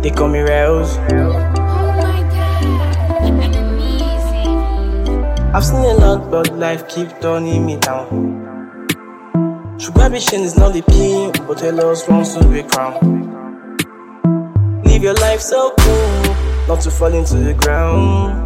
They call me Rails. Oh my god, amazing. I've seen a lot, but life keeps turning me down. Sugar vision is not the pin, but a loss wants to be crowned. Live your life so cool, not to fall into the ground.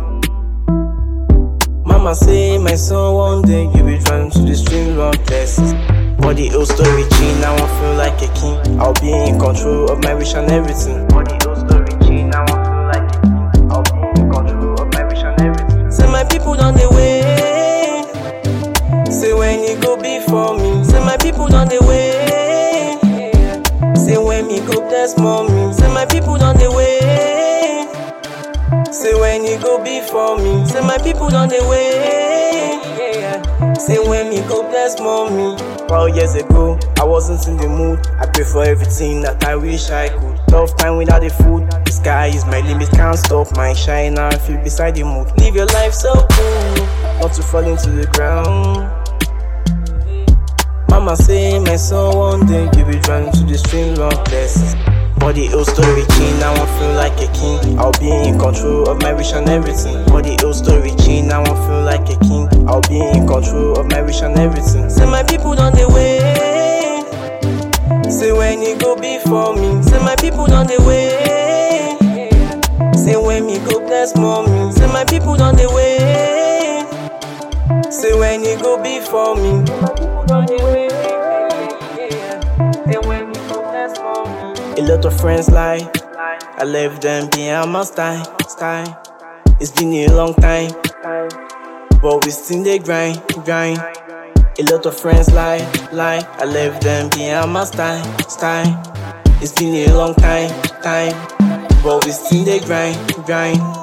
Mama say, my son, one day you'll be drawn to the stream of blessings. But the old story change, now I feel like a king. I'll be in control of my wish and everything. But the old story change, now I feel like a king. I'll be in control of my wish and everything. Say my people on the way. Say when you go before me. Say my people on the way. Say when me go bless mommy. Say my people on the way. Say when you go before me. Say my people on the way. Say when me go bless mommy. 12 years ago, I wasn't in the mood. I pray for everything that I wish I could. Tough time without the food. The sky is my limit, can't stop my shine. Now I feel beside the mood. Live your life so cool, not to fall into the ground. Mama say, my son, one day you'll be drawn to the stream of blessings. But the old story change, now I feel like a king. I'll be in control of my wish and everything. But the old story change, now I feel like a king. I'll be in control of my wish and everything. Say my people on the way. Say when you go before me. Say my people on the way. Say when me go bless mommy. Say my people on the way. Say when you go before me. Say my people on the way. Say when me go bless mommy. A lot of friends lie. I left them behind my sky. It's been a long time, but we still they grind. A lot of friends lie. I left them behind my sky. It's been a long time, but we still they grind.